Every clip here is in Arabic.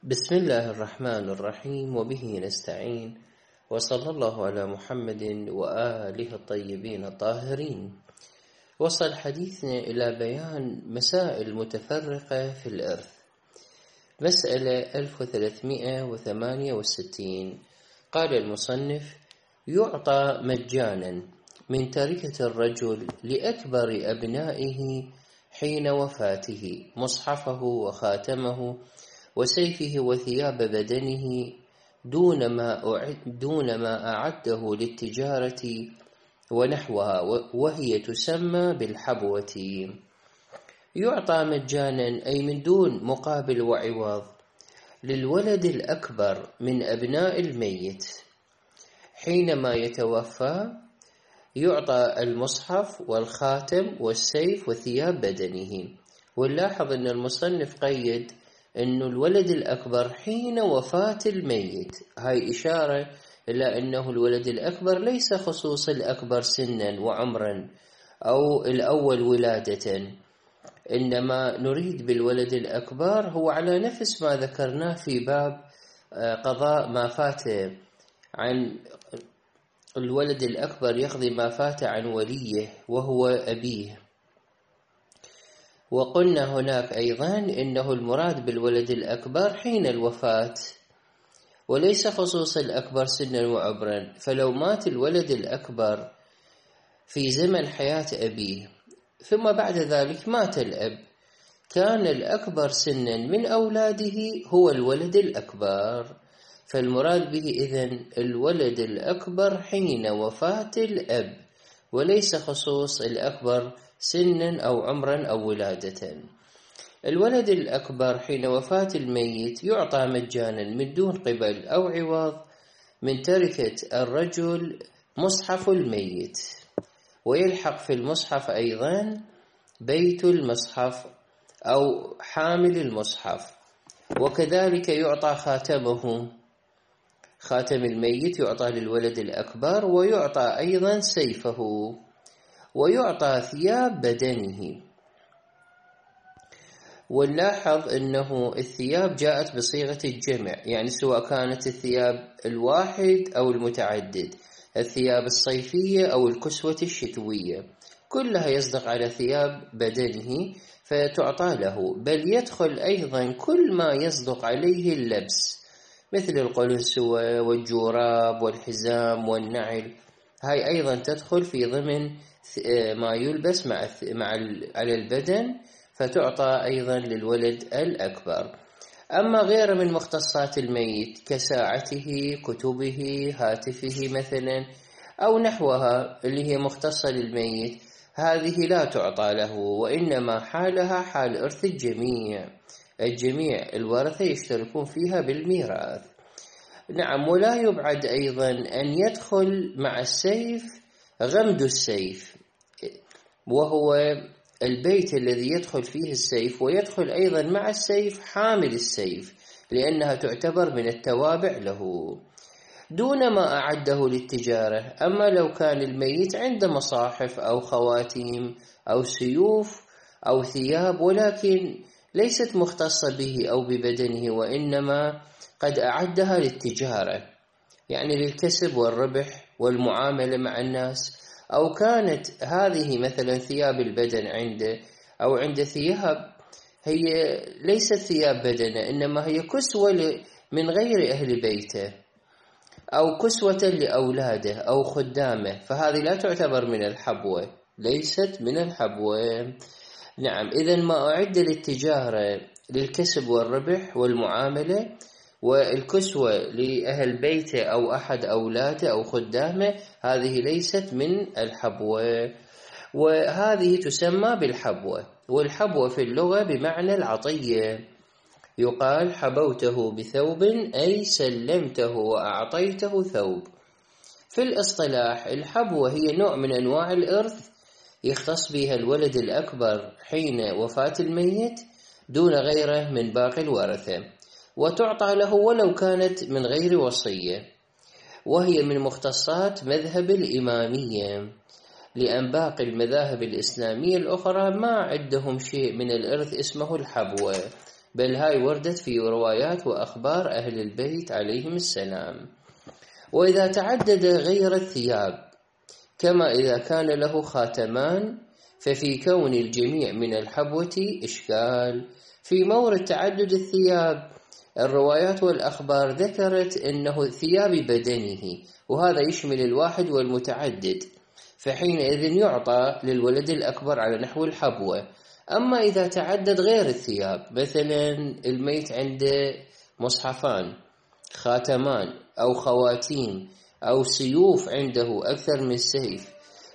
بسم الله الرحمن الرحيم، وبه نستعين، وصلى الله على محمد وآله الطيبين الطاهرين. وصل حديثنا إلى بيان مسائل متفرقة في الإرث. مسألة 1368، قال المصنف: يعطى مجانا من تركة الرجل لأكبر أبنائه حين وفاته مصحفه وخاتمه وسيفه وثياب بدنه دون ما أعده للتجارة ونحوها، وهي تسمى بالحبوة. يعطى مجانا أي من دون مقابل وعوض للولد الأكبر من أبناء الميت حينما يتوفى، يعطى المصحف والخاتم والسيف وثياب بدنه. ونلاحظ أن المصنف قيد أن الولد الأكبر حين وفاة الميت، هاي إشارة إلى أنه الولد الأكبر ليس خصوص الأكبر سنا وعمرا أو الأول ولادة، إنما نريد بالولد الأكبر هو على نفس ما ذكرناه في باب قضاء ما فات عن الولد الأكبر، يقضي ما فات عن وليه وهو أبيه. وقلنا هناك أيضا إنه المراد بالولد الأكبر حين الوفاة وليس خصوص الأكبر سنا وعمرا، فلو مات الولد الأكبر في زمن حياة أبيه ثم بعد ذلك مات الأب، كان الأكبر سنا من أولاده هو الولد الأكبر، فالمراد به إذن الولد الأكبر حين وفاة الأب وليس خصوص الأكبر سنا أو عمرا أو ولادة. الولد الأكبر حين وفاة الميت يعطى مجانا من دون قبل أو عوض من تركة الرجل مصحف الميت، ويلحق في المصحف أيضا بيت المصحف أو حامل المصحف، وكذلك يعطى خاتمه، خاتم الميت يعطى للولد الأكبر، ويعطى أيضا سيفه، ويعطى ثياب بدنه. ونلاحظ أنه الثياب جاءت بصيغة الجمع، يعني سواء كانت الثياب الواحد أو المتعدد، الثياب الصيفية أو الكسوة الشتوية، كلها يصدق على ثياب بدنه فتعطى له، بل يدخل أيضا كل ما يصدق عليه اللبس مثل القلنسوة والجوراب والحزام والنعل، هاي أيضا تدخل في ضمن ما يلبس على البدن، فتعطى أيضا للولد الأكبر. أما غير من مختصات الميت كساعته، كتبه، هاتفه مثلا أو نحوها اللي هي مختصة للميت، هذه لا تعطى له، وإنما حالها حال إرث الجميع الورثة يشتركون فيها بالميراث. نعم، ولا يبعد أيضا أن يدخل مع السيف غمد السيف، وهو البيت الذي يدخل فيه السيف، ويدخل أيضا مع السيف حامل السيف، لأنها تعتبر من التوابع له دون ما أعده للتجارة. أما لو كان الميت عنده مصاحف أو خواتيم أو سيوف أو ثياب ولكن ليست مختصة به أو ببدنه، وإنما قد أعدها للتجارة، يعني للكسب والربح والمعاملة مع الناس، أو كانت هذه مثلا ثياب البدن عنده أو عنده ثياب هي ليست ثياب بدنه، إنما هي كسوة من غير أهل بيته أو كسوة لأولاده أو خدامه، فهذه لا تعتبر من الحبوة، ليست من الحبوة. نعم، إذن ما أعد للتجارة للكسب والربح والمعاملة، والكسوة لأهل بيته أو أحد أولاده أو خدامه، هذه ليست من الحبوة، وهذه تسمى بالحبوة. والحبوة في اللغة بمعنى العطية، يقال حبوته بثوب أي سلمته وأعطيته ثوب. في الاصطلاح الحبوة هي نوع من أنواع الإرث يختص بها الولد الأكبر حين وفاة الميت دون غيره من باقي الورثة، وتعطى له ولو كانت من غير وصية، وهي من مختصات مذهب الإمامية، لأن باقي المذاهب الإسلامية الأخرى ما عندهم شيء من الإرث اسمه الحبوة، بل هاي وردت في روايات وأخبار أهل البيت عليهم السلام. وإذا تعدد غير الثياب، كما إذا كان له خاتمان، ففي كون الجميع من الحبوة إشكال. في مورد تعدد الثياب، الروايات والأخبار ذكرت أنه ثياب بدنه، وهذا يشمل الواحد والمتعدد، فحينئذ يعطى للولد الأكبر على نحو الحبوة. أما إذا تعدد غير الثياب، مثلا الميت عنده مصحفان، خاتمان، أو خواتيم، أو سيوف عنده أكثر من سيف،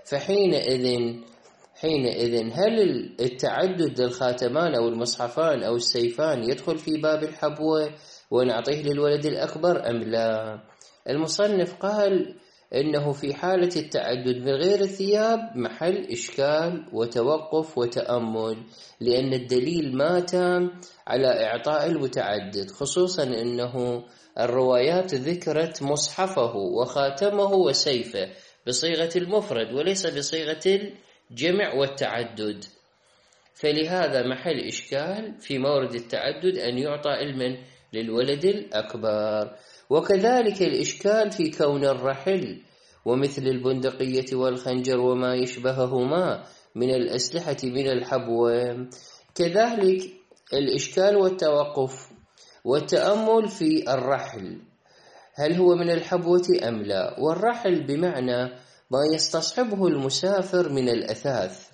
فحينئذ هل التعدد للخاتمان أو المصحفان أو السيفان يدخل في باب الحبوة ونعطيه للولد الأكبر أم لا؟ المصنف قال إنه في حالة التعدد بغير الثياب محل إشكال وتوقف وتأمل، لأن الدليل ما تام على إعطاء المتعدد، خصوصا أنه الروايات ذكرت مصحفه وخاتمه وسيفه بصيغة المفرد وليس بصيغة الجمع والتعدد، فلهذا محل إشكال في مورد التعدد أن يعطى علما للولد الأكبر. وكذلك الإشكال في كون الرحل ومثل البندقية والخنجر وما يشبههما من الأسلحة من الحبوة، كذلك الإشكال والتوقف والتأمل في الرحل، هل هو من الحبوة أم لا؟ والرحل بمعنى ما يستصحبه المسافر من الأثاث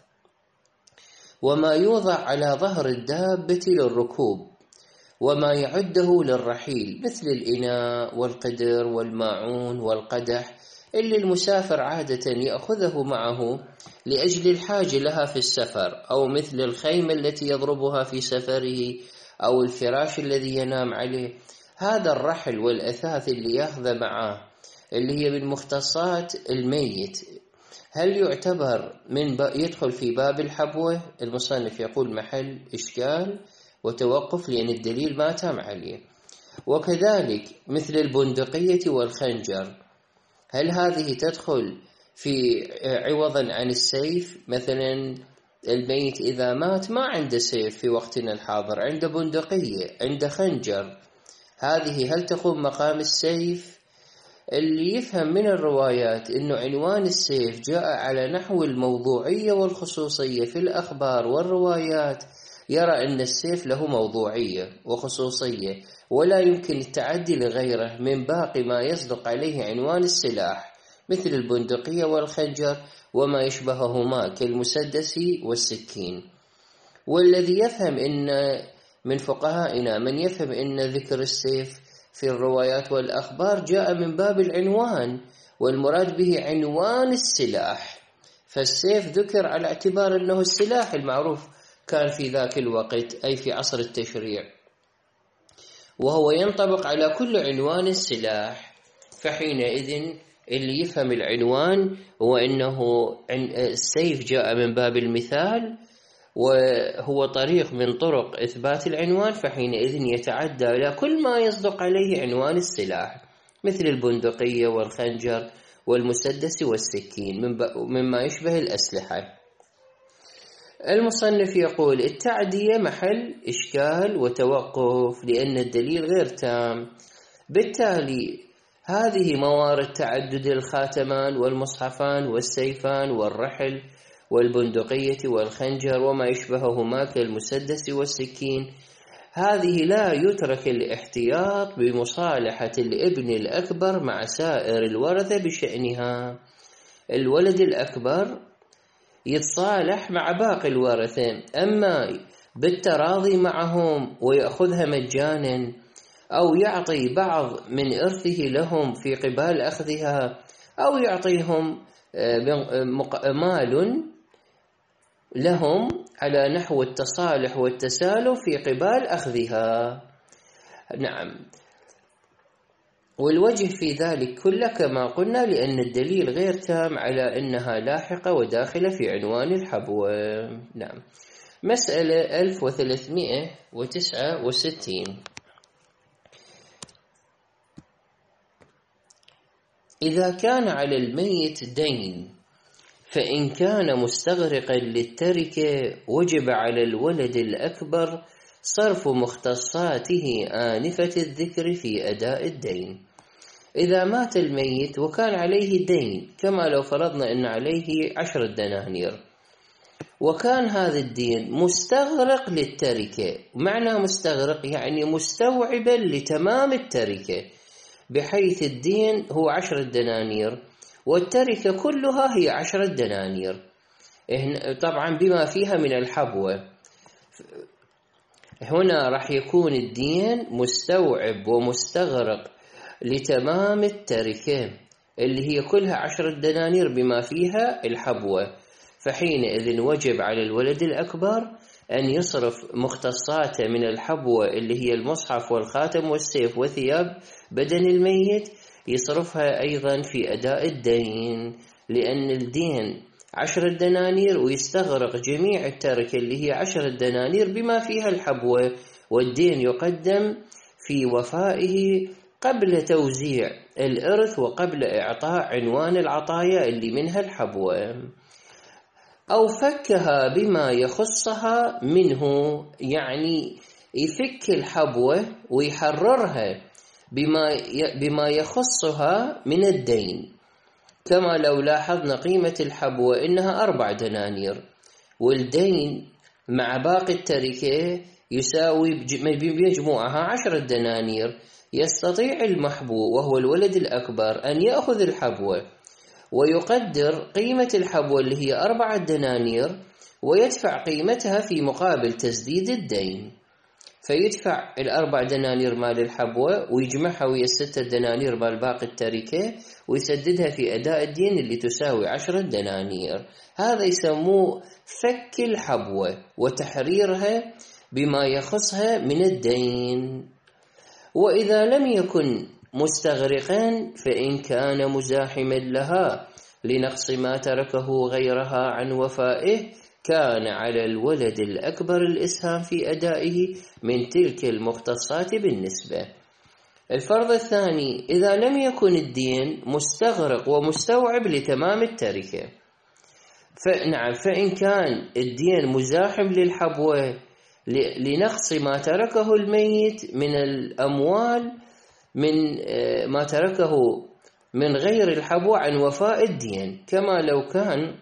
وما يوضع على ظهر الدابة للركوب، وما يعده للرحيل مثل الإناء والقدر والماعون والقدح اللي المسافر عادة يأخذه معه لأجل الحاجة لها في السفر، أو مثل الخيمة التي يضربها في سفره، أو الفراش الذي ينام عليه. هذا الرحل والأثاث اللي يأخذ معه اللي هي من مختصات الميت، هل يعتبر يدخل في باب الحبوة؟ المصنف يقول محل إشكال وتوقف، لأن الدليل ما تام عليه. وكذلك مثل البندقية والخنجر، هل هذه تدخل في عوضا عن السيف؟ مثلا الميت إذا مات ما عنده سيف في وقتنا الحاضر، عنده بندقية، عنده خنجر، هذه هل تقوم مقام السيف؟ اللي يفهم من الروايات إنه عنوان السيف جاء على نحو الموضوعية والخصوصية في الأخبار والروايات، يرى أن السيف له موضوعية وخصوصية ولا يمكن التعدي لغيره من باقي ما يصدق عليه عنوان السلاح، مثل البندقية والخنجر وما يشبههما كالمسدس والسكين. والذي يفهم إن من فقهائنا من يفهم إن ذكر السيف في الروايات والأخبار جاء من باب العنوان، والمراد به عنوان السلاح، فالسيف ذكر على اعتبار أنه السلاح المعروف كان في ذاك الوقت، أي في عصر التشريع، وهو ينطبق على كل عنوان السلاح. فحينئذ اللي يفهم العنوان هو أنه السيف جاء من باب المثال وهو طريق من طرق إثبات العنوان، فحينئذ يتعدى إلى كل ما يصدق عليه عنوان السلاح، مثل البندقية والخنجر والمسدس والسكين مما يشبه الأسلحة. المصنف يقول التعدية محل إشكال وتوقف، لأن الدليل غير تام، بالتالي هذه موارد تعدد الخاتمان والمصحفان والسيفان والرحل والبندقية والخنجر وما يشبههما كالمسدس والسكين، هذه لا يترك الاحتياط بمصالحة الابن الأكبر مع سائر الورثة بشأنها. الولد الأكبر يتصالح مع باقي الورثة، أما بالتراضي معهم ويأخذها مجانا أو يعطي بعض من إرثه لهم في قبال أخذها، أو يعطيهم مال لهم على نحو التصالح والتسالف في قبال أخذها. نعم، والوجه في ذلك كله كما قلنا لأن الدليل غير تام على أنها لاحقة وداخلة في عنوان الحبوة. نعم. مسألة 1369، إذا كان على الميت دين فإن كان مستغرقا للتركة وجب على الولد الأكبر صرف مختصاته آنفة الذكر في أداء الدين. إذا مات الميت وكان عليه دين، كما لو فرضنا أن عليه 10 دنانير، وكان هذا الدين مستغرق للتركة. معنى مستغرق يعني مستوعبا لتمام التركة، بحيث الدين هو 10 دنانير والتركة كلها هي 10 دنانير، طبعا بما فيها من الحبوة. هنا راح يكون الدين مستوعب ومستغرق لتمام التركة اللي هي كلها 10 دنانير بما فيها الحبوة. فحينئذ وجب على الولد الأكبر أن يصرف مختصاته من الحبوة اللي هي المصحف والخاتم والسيف وثياب بدن الميت، يصرفها أيضا في أداء الدين، لأن الدين 10 دنانير ويستغرق جميع التركة اللي هي 10 دنانير بما فيها الحبوة، والدين يقدم في وفائه قبل توزيع الإرث وقبل إعطاء عنوان العطايا اللي منها الحبوة. أو فكها بما يخصها منه، يعني يفك الحبوة ويحررها بما يخصها من الدين. كما لو لاحظنا قيمة الحبوة إنها 4 دنانير، والدين مع باقي التركة يساوي بمجموعها 10 دنانير، يستطيع المحبو وهو الولد الأكبر أن يأخذ الحبوة ويقدر قيمة الحبوة اللي هي 4 دنانير ويدفع قيمتها في مقابل تسديد الدين. فيدفع 4 دنانير مال الحبوة ويجمعها ويا 6 دنانير مال باقي التركة ويسددها في أداء الدين اللي تساوي 10 دنانير. هذا يسموه فك الحبوة وتحريرها بما يخصها من الدين. وإذا لم يكن مستغرقا فإن كان مزاحما لها لنقص ما تركه غيرها عن وفائه، كان على الولد الأكبر الإسهام في أدائه من تلك المختصات بالنسبة. الفرض الثاني: إذا لم يكن الدين مستغرق ومستوعب لتمام التركة، فإن كان الدين مزاحم للحبوة لنقص ما تركه الميت من الأموال، من ما تركه من غير الحبوة عن وفاء الدين، كما لو كان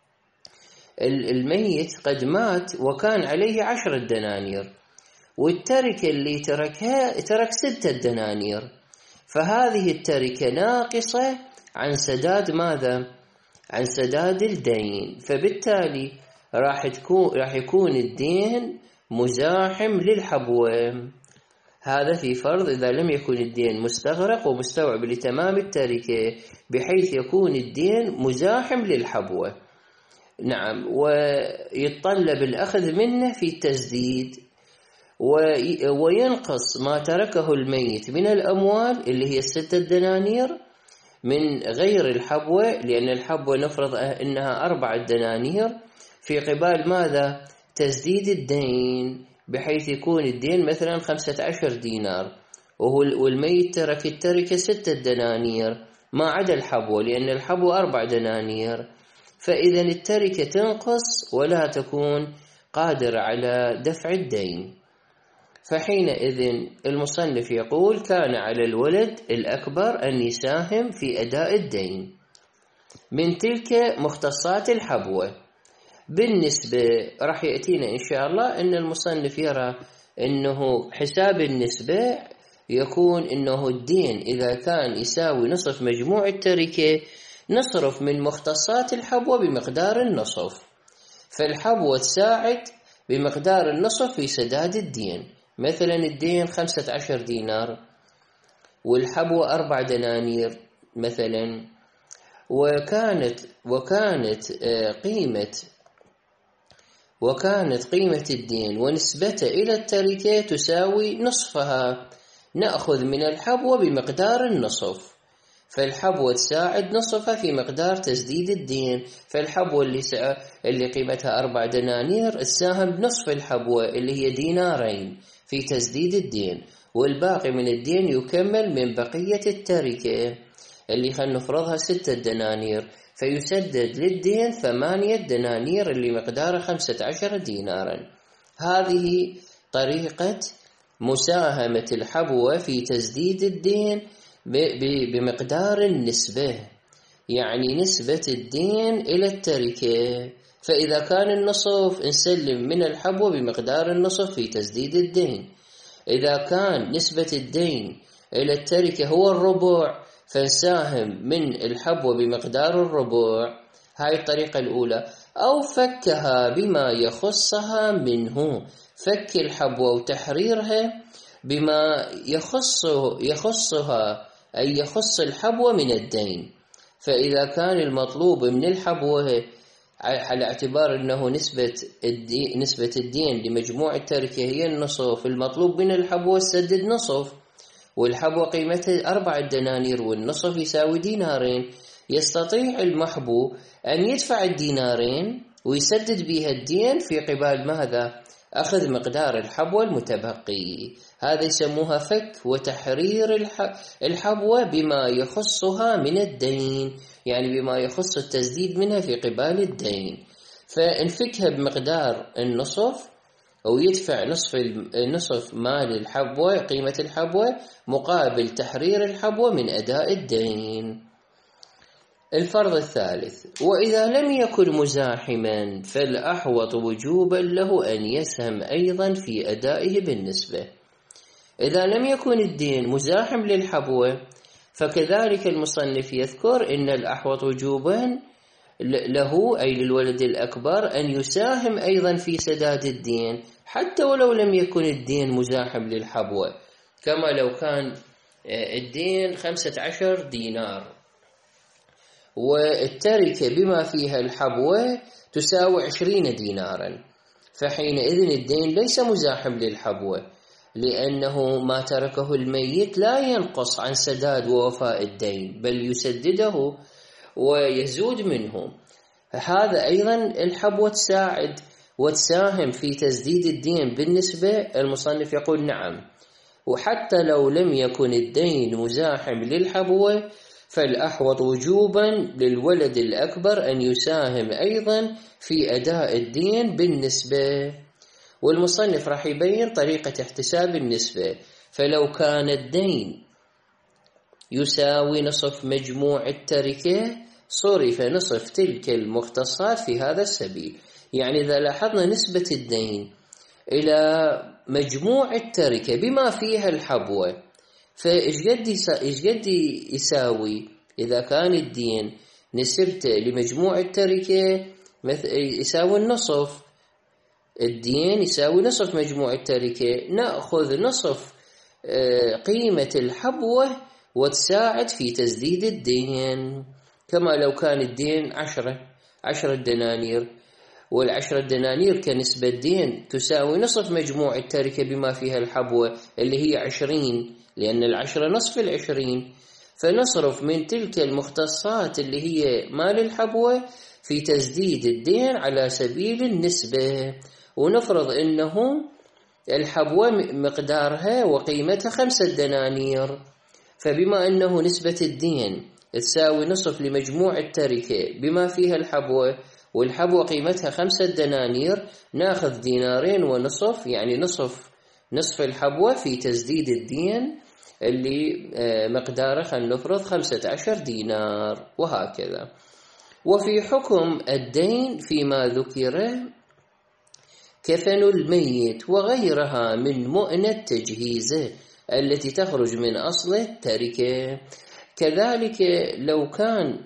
الميت قد مات وكان عليه 10 دنانير والتركة اللي ترك 6 دنانير، فهذه التركة ناقصة عن سداد ماذا؟ عن سداد الدين، فبالتالي راح يكون الدين مزاحم للحبوة. هذا في فرض إذا لم يكن الدين مستغرق ومستوعب لتمام التركة بحيث يكون الدين مزاحم للحبوة. نعم، ويتطلب الأخذ منه في التسديد، وينقص ما تركه الميت من الأموال اللي هي 6 دنانير من غير الحبوة، لأن الحبوة نفرض أنها 4 دنانير في قبال ماذا؟ تسديد الدين، بحيث يكون الدين مثلا 15 دينار والميت ترك التركة 6 دنانير ما عدا الحبوة، لأن الحبوة 4 دنانير، فإذا التركة تنقص ولا تكون قادرة على دفع الدين. فحينئذ المصنف يقول: كان على الولد الأكبر أن يساهم في أداء الدين من تلك مختصات الحبوة. بالنسبة راح يأتينا إن شاء الله أن المصنف يرى أنه حساب النسبة يكون أنه الدين إذا كان يساوي نصف مجموع التركة نصرف من مختصات الحبوة بمقدار النصف، فالحبوة تساعد بمقدار النصف في سداد الدين. مثلا الدين 15 دينار والحبوة 4 دنانير مثلا، وكانت قيمة الدين ونسبته إلى التركة تساوي نصفها، نأخذ من الحبوة بمقدار النصف، فالحبوة تساعد نصفها في مقدار تسديد الدين. فالحبوة اللي قيمتها 4 دنانير تساهم بنصف الحبوة اللي هي 2 دينار في تسديد الدين، والباقي من الدين يكمل من بقية التركة اللي خلنا نفرضها 6 دنانير، فيسدد للدين 8 دنانير اللي مقدارها 15 دينارا. هذه طريقة مساهمة الحبوة في تسديد الدين بمقدار النسبة، يعني نسبة الدين إلى التركة. فإذا كان النصف نسلم من الحبوة بمقدار النصف في تسديد الدين. إذا كان نسبة الدين إلى التركة هو الربع فنساهم من الحبوة بمقدار الربع. هاي الطريقة الأولى. أو فكها بما يخصها منه، فك الحبوة وتحريرها بما يخصها أي يخص الحبوة من الدين. فإذا كان المطلوب من الحبوة على اعتبار أنه نسبة الدين لمجموع التركة هي النصف، المطلوب من الحبوة تسدد نصف، والحبوة قيمتها 4 دنانير والنصف يساوي دينارين. يستطيع المحبو أن يدفع الدينارين ويسدد بها الدين في قبال ماذا؟ أخذ مقدار الحبوة المتبقي. هذا يسموها فك وتحرير الحبوة بما يخصها من الدين، يعني بما يخص التسديد منها في قبال الدين. فنفكها بمقدار النصف أو يدفع نصف مال الحبوة قيمة الحبوة مقابل تحرير الحبوة من أداء الدين. الفرض الثالث: وإذا لم يكن مزاحما فالأحوط وجوبا له أن يسهم أيضا في أدائه بالنسبة. إذا لم يكن الدين مزاحم للحبوة فكذلك المصنف يذكر إن الأحوط وجوبا له أي للولد الأكبر أن يساهم أيضا في سداد الدين حتى ولو لم يكن الدين مزاحم للحبوة، كما لو كان الدين 15 دينار والتركة بما فيها الحبوة تساوي 20 دينارا، فحينئذ الدين ليس مزاحم للحبوة، لأنه ما تركه الميت لا ينقص عن سداد ووفاء الدين بل يسدده ويزود منه. هذا أيضا الحبوة تساعد وتساهم في تسديد الدين بالنسبة. المصنف يقول نعم، وحتى لو لم يكن الدين مزاحم للحبوة فالأحوط وجوبا للولد الأكبر أن يساهم أيضا في أداء الدين بالنسبة. والمصنف راح يبين طريقة احتساب النسبة. فلو كان الدين يساوي نصف مجموع التركة صرف نصف تلك المختصات في هذا السبيل. يعني إذا لاحظنا نسبة الدين إلى مجموع التركة بما فيها الحبوة، فإيش قد يساوي؟ إذا كان الدين نسبته لمجموع التركة يساوي النصف، الدين يساوي نصف مجموع التركة، نأخذ نصف قيمة الحبوة وتساعد في تسديد الدين. كما لو كان الدين 10 دنانير، والعشرة دنانير كنسبة الدين تساوي نصف مجموع التركة بما فيها الحبوة اللي هي 20، لأن 10 نصف 20، فنصرف من تلك المختصات اللي هي مال الحبوة في تسديد الدين على سبيل النسبة، ونفرض إنه الحبوة مقدارها وقيمتها 5 دنانير، فبما أنه نسبة الدين تساوي نصف لمجموع التركة بما فيها الحبوة، والحبوة قيمتها 5 دنانير، ناخذ دينارين ونصف، يعني نصف الحبوة في تسديد الدين اللي مقداره خلينا نفرض 15 دينار، وهكذا. وفي حكم الدين فيما ذكر كفن الميت وغيرها من مؤنة تجهيزه التي تخرج من أصل التركة. كذلك لو كان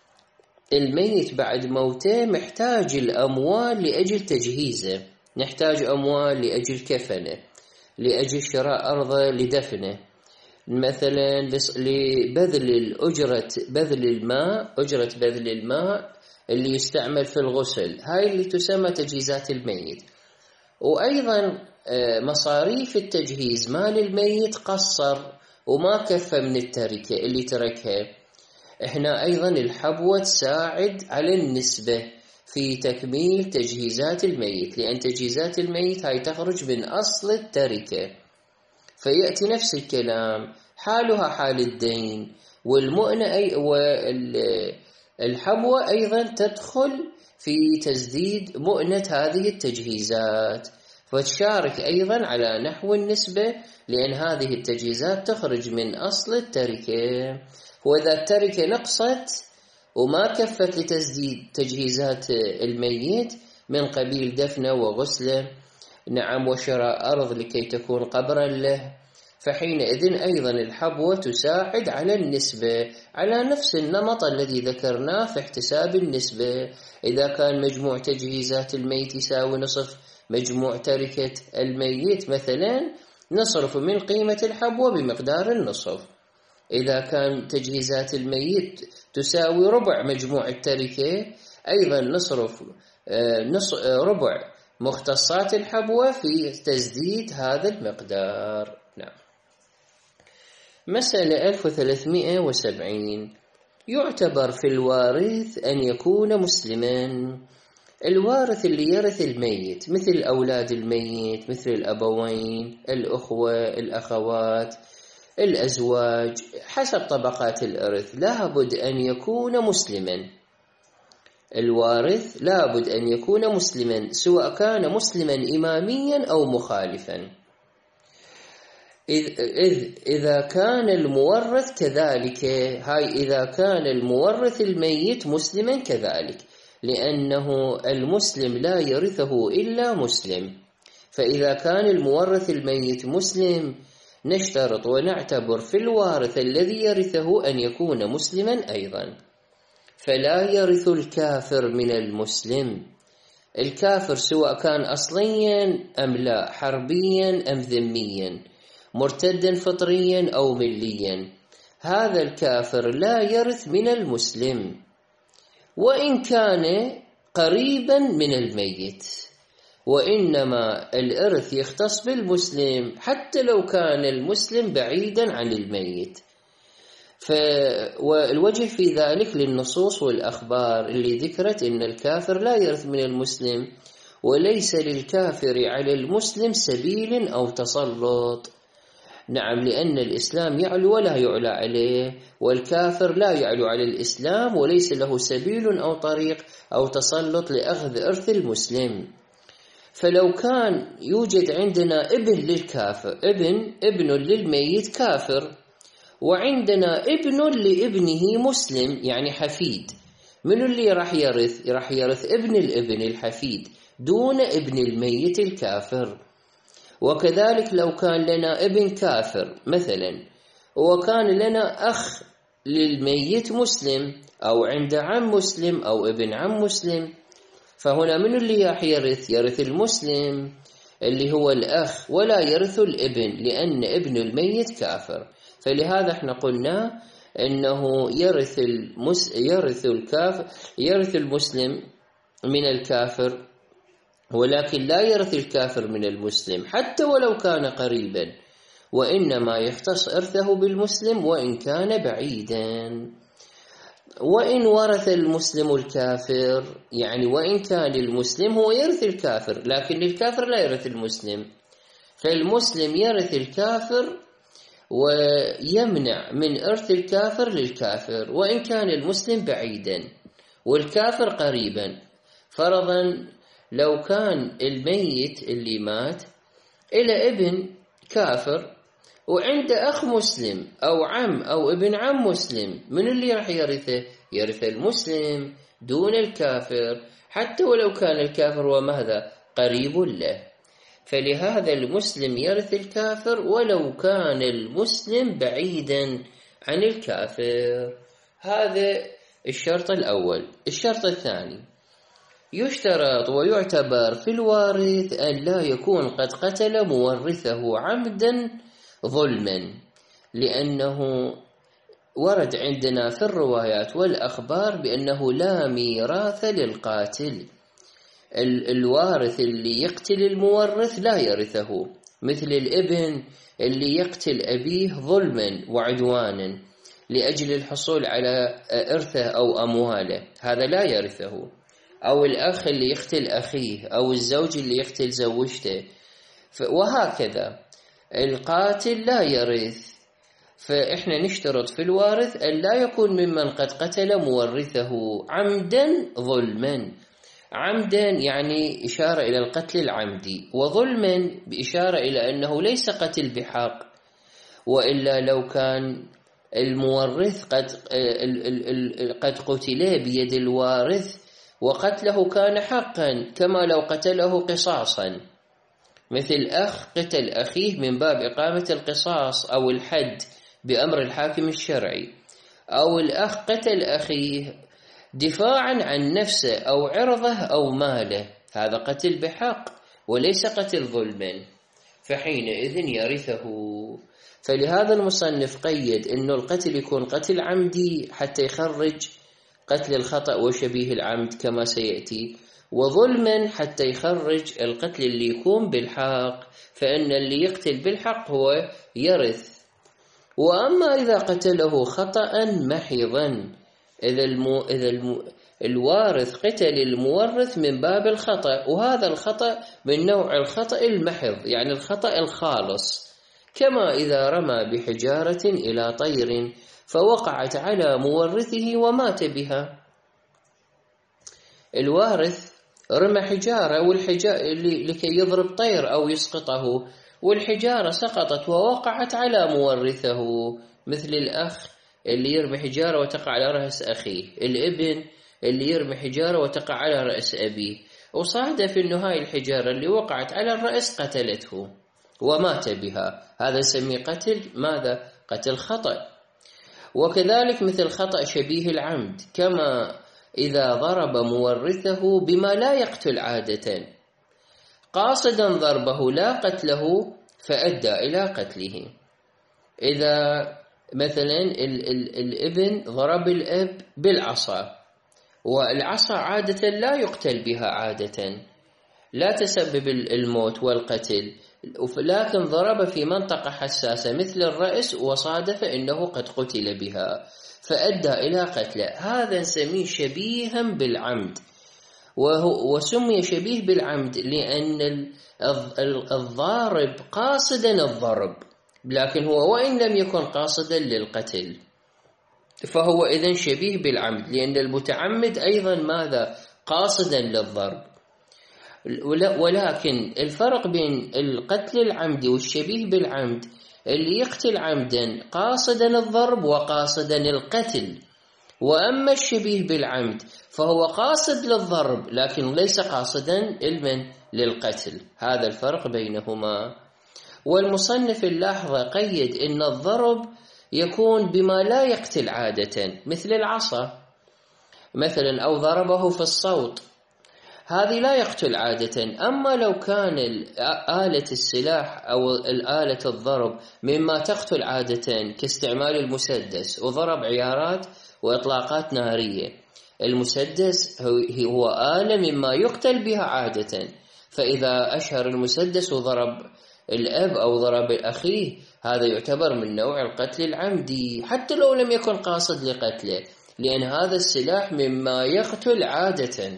الميت بعد موته محتاج الأموال لأجل تجهيزه، نحتاج أموال لأجل كفنه، لأجل شراء أرضه لدفنه، مثلا لبذل أجرة بذل الماء اللي يستعمل في الغسل، هاي اللي تسمى تجهيزات الميت. وأيضا مصاريف التجهيز، مال الميت قصر وما كفى من التركة اللي تركها، احنا ايضا الحبوة تساعد على النسبة في تكميل تجهيزات الميت، لأن تجهيزات الميت هاي تخرج من أصل التركة، فيأتي نفس الكلام حالها حال الدين. والمؤنة والحبوة أيضا تدخل في تسديد مؤنة هذه التجهيزات. فتشارك أيضا على نحو النسبة، لأن هذه التجهيزات تخرج من أصل التركة. وإذا التركة نقصت وما كفت لتسديد تجهيزات الميت من قبيل دفنه وغسله، نعم، وشراء أرض لكي تكون قبرا له، فحينئذ أيضا الحبوة تساعد على النسبة على نفس النمط الذي ذكرناه في احتساب النسبة. إذا كان مجموع تجهيزات الميت يساوي نصف مجموع تركة الميت مثلا، نصرف من قيمة الحبوة بمقدار النصف. إذا كان تجهيزات الميت تساوي ربع مجموع التركة، أيضا نصرف ربع مختصات الحبوة في تسديد هذا المقدار. نعم. مسألة 1370. يعتبر في الوارث أن يكون مسلما. الوارث اللي يرث الميت مثل أولاد الميت، مثل الأبوين، الأخوة، الأخوات، الأزواج، حسب طبقات الإرث، لابد أن يكون مسلما. الوارث لابد أن يكون مسلما، سواء كان مسلما إماميا أو مخالفا. إذا كان المورث كذلك، إذا كان المورث الميت مسلما كذلك، لأنه المسلم لا يرثه إلا مسلم. فإذا كان المورث الميت مسلم، نشترط ونعتبر في الوارث الذي يرثه أن يكون مسلما أيضا. فلا يرث الكافر من المسلم. الكافر سواء كان أصليا أم لا، حربيا أم ذميا، مرتدا فطريا أو مليا، هذا الكافر لا يرث من المسلم، وإن كان قريبا من الميت. وإنما الإرث يختص بالمسلم حتى لو كان المسلم بعيدا عن الميت. والوجه في ذلك للنصوص والأخبار اللي ذكرت إن الكافر لا يرث من المسلم، وليس للكافر على المسلم سبيل أو تسلط. نعم، لأن الإسلام يعلو ولا يعلى عليه، والكافر لا يعلو على الإسلام وليس له سبيل أو طريق أو تسلط لأخذ إرث المسلم. فلو كان يوجد عندنا ابن للكافر، ابن للميت كافر، وعندنا ابن لابنه مسلم يعني حفيد، من اللي راح يرث؟ راح يرث ابن الابن الحفيد دون ابن الميت الكافر. وكذلك لو كان لنا ابن كافر مثلا، وكان لنا أخ للميت مسلم، أو عند عم مسلم أو ابن عم مسلم، فهنا من اللي راح يرث؟ يرث المسلم اللي هو الأخ، ولا يرث الابن لأن ابن الميت كافر. فلهذا احنا قلنا أنه يرث المسلم من الكافر، ولكن لا يرث الكافر من المسلم حتى ولو كان قريبا، وإنما يختص إرثه بالمسلم وإن كان بعيدا. وإن ورث المسلم الكافر، يعني وإن كان المسلم هو يرث الكافر لكن الكافر لا يرث المسلم، فالمسلم يرث الكافر ويمنع من إرث الكافر للكافر وإن كان المسلم بعيدا والكافر قريبا. فرضا لو كان الميت اللي مات إلى ابن كافر وعنده أخ مسلم أو عم أو ابن عم مسلم، من اللي راح يرثه؟ يرث المسلم دون الكافر حتى ولو كان الكافر وماذا قريب له. فلهذا المسلم يرث الكافر ولو كان المسلم بعيدا عن الكافر. هذا الشرط الأول. الشرط الثاني، يشترط ويعتبر في الوارث أن لا يكون قد قتل مورثه عمدا ظلما، لأنه ورد عندنا في الروايات والأخبار بأنه لا ميراث للقاتل. الوارث اللي يقتل المورث لا يرثه، مثل الابن اللي يقتل أبيه ظلما وعدوانا لأجل الحصول على إرثه أو أمواله، هذا لا يرثه. أو الأخ اللي يقتل أخيه، أو الزوج اللي يقتل زوجته، وهكذا القاتل لا يرث. فإحنا نشترط في الوارث أن لا يكون ممن قد قتل مورثه عمدا ظلما. عمدا يعني إشارة إلى القتل العمدي، وظلما بإشارة إلى أنه ليس قتل بحق، وإلا لو كان المورث قد قتل بيد الوارث وقتله كان حقا، كما لو قتله قصاصا، مثل أخ قتل أخيه من باب إقامة القصاص أو الحد بأمر الحاكم الشرعي، أو الأخ قتل أخيه دفاعا عن نفسه أو عرضه أو ماله، هذا قتل بحق وليس قتل ظلما، فحينئذ يرثه. فلهذا المصنف قيد أنه القتل يكون قتل عمدي حتى يخرج قتل الخطأ وشبيه العمد كما سيأتي، وظلما حتى يخرج القتل اللي يكون بالحق، فإن اللي يقتل بالحق هو يرث. وأما إذا قتله خطأ محضا، إذا الوارث قتل المورث من باب الخطأ، وهذا الخطأ من نوع الخطأ المحض يعني الخطأ الخالص، كما إذا رمى بحجارة إلى طير فوقعت على مورثه ومات بها. الوارث رمى حجارة لكي يضرب طير أو يسقطه، والحجارة سقطت ووقعت على مورثه، مثل الأخ اللي يرمي حجارة وتقع على رأس أخيه، الابن اللي يرمي حجارة وتقع على رأس أبيه، وصادف أنه هاي الحجارة اللي وقعت على الرأس قتلته ومات بها، هذا يسميه قتل ماذا؟ قتل خطأ. وكذلك مثل خطأ شبيه العمد، كما إذا ضرب مورثه بما لا يقتل عادة قاصدا ضربه لا قتله فأدى إلى قتله. إذا مثلا الابن ضرب الأب بالعصا، والعصا عادة لا يقتل بها عادة، لا تسبب الموت والقتل، لكن ضرب في منطقة حساسة مثل الرأس وصادف أنه قد قتل بها فأدى إلى قتله، هذا نسميه شبيها بالعمد. وسمي شبيه بالعمد لأن الضارب قاصدا الضرب، لكن هو وإن لم يكن قاصدا للقتل فهو إذن شبيه بالعمد، لأن المتعمد أيضا ماذا؟ قاصدا للضرب. ولكن الفرق بين القتل العمدي والشبيه بالعمد، اللي يقتل عمدا قاصدا الضرب وقاصدا القتل، وأما الشبيه بالعمد فهو قاصد للضرب لكن ليس قاصدا للقتل، هذا الفرق بينهما. والمصنف اللحظة قيد إن الضرب يكون بما لا يقتل عادة مثل العصا مثلا، أو ضربه في الصوت، هذه لا يقتل عادة. أما لو كان آلة السلاح أو الآلة الضرب مما تقتل عادة كاستعمال المسدس، وضرب عيارات وإطلاقات نارية، المسدس هو آلة مما يقتل بها عادة، فإذا أشهر المسدس وضرب الأب أو ضرب أخيه هذا يعتبر من نوع القتل العمدي حتى لو لم يكن قاصد لقتله، لأن هذا السلاح مما يقتل عادة،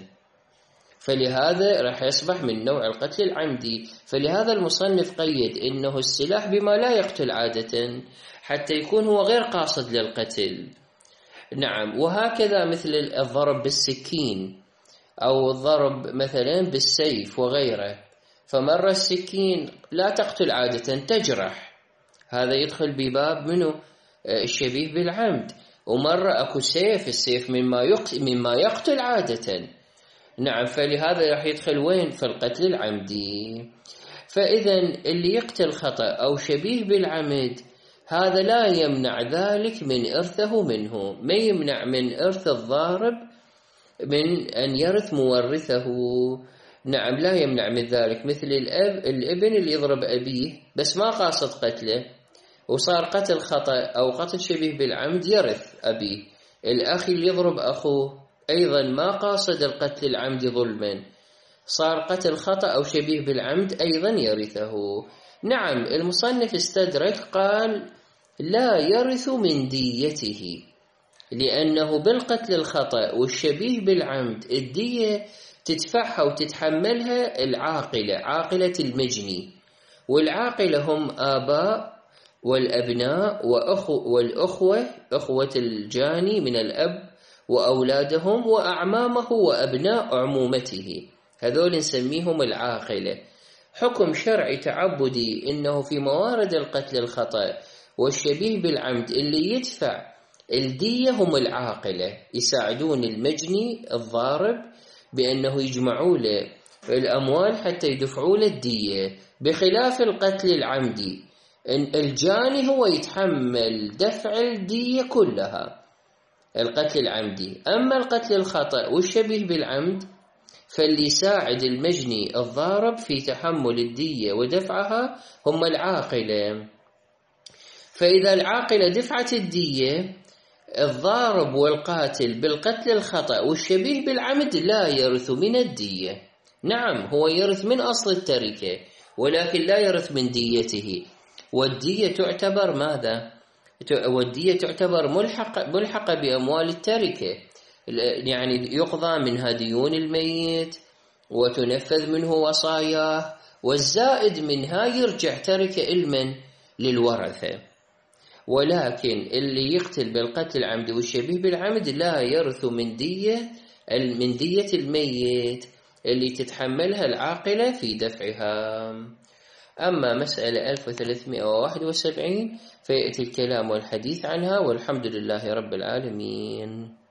فلهذا راح يصبح من نوع القتل العمدي. فلهذا المصنف قيد إنه السلاح بما لا يقتل عادة حتى يكون هو غير قاصد للقتل. نعم، وهكذا مثل الضرب بالسكين أو الضرب مثلا بالسيف وغيره، فمرة السكين لا تقتل عادة تجرح، هذا يدخل بباب منه الشبيه بالعمد، ومرة أكو سيف، السيف مما يقتل عادة. نعم، فلهذا راح يدخل وين؟ في القتل العمدي. فإذا اللي يقتل خطأ أو شبيه بالعمد هذا لا يمنع ذلك من إرثه منه، ما يمنع من إرث الضارب من أن يرث مورثه. نعم، لا يمنع من ذلك، مثل الابن اللي يضرب أبيه بس ما قاصد قتله وصار قتل خطأ أو قتل شبيه بالعمد يرث أبيه. الأخ اللي يضرب أخوه أيضا ما قاصد القتل العمد ظلما، صار قتل خطأ أو شبيه بالعمد أيضا يرثه. نعم، المصنف استدرك قال لا يرث من ديته، لأنه بالقتل الخطأ والشبيه بالعمد الدية تدفعها وتتحملها العاقلة، عاقلة المجني، والعاقلة هم آباء والأبناء والأخوة، أخوة الجاني من الأب وأولادهم وأعمامه وأبناء عمومته، هذول نسميهم العاقلة. حكم شرعي تعبدي إنه في موارد القتل الخطأ والشبيه بالعمد اللي يدفع الدية هم العاقلة، يساعدون المجني الضارب بأنه يجمعوا له الأموال حتى يدفعوا له الدية، بخلاف القتل العمدي الجاني هو يتحمل دفع الدية كلها، القتل العمدي. أما القتل الخطأ والشبيه بالعمد فاللي يساعد المجني الضارب في تحمل الدية ودفعها هم العاقلة. فإذا العاقلة دفعت الدية، الضارب والقاتل بالقتل الخطأ والشبيه بالعمد لا يرث من الدية. نعم هو يرث من أصل التركة ولكن لا يرث من ديته، والدية تعتبر ماذا؟ والدية تعتبر ملحقة بأموال التركة، يعني يقضى منها ديون الميت وتنفذ منه وصاياه، والزائد منها يرجع تركة المن للورثة. ولكن اللي يقتل بالقتل العمدي والشبيه بالعمد لا يرث من دية الميت اللي تتحملها العاقلة في دفعها. أما مسألة 1371 فيأتي الكلام والحديث عنها، والحمد لله رب العالمين.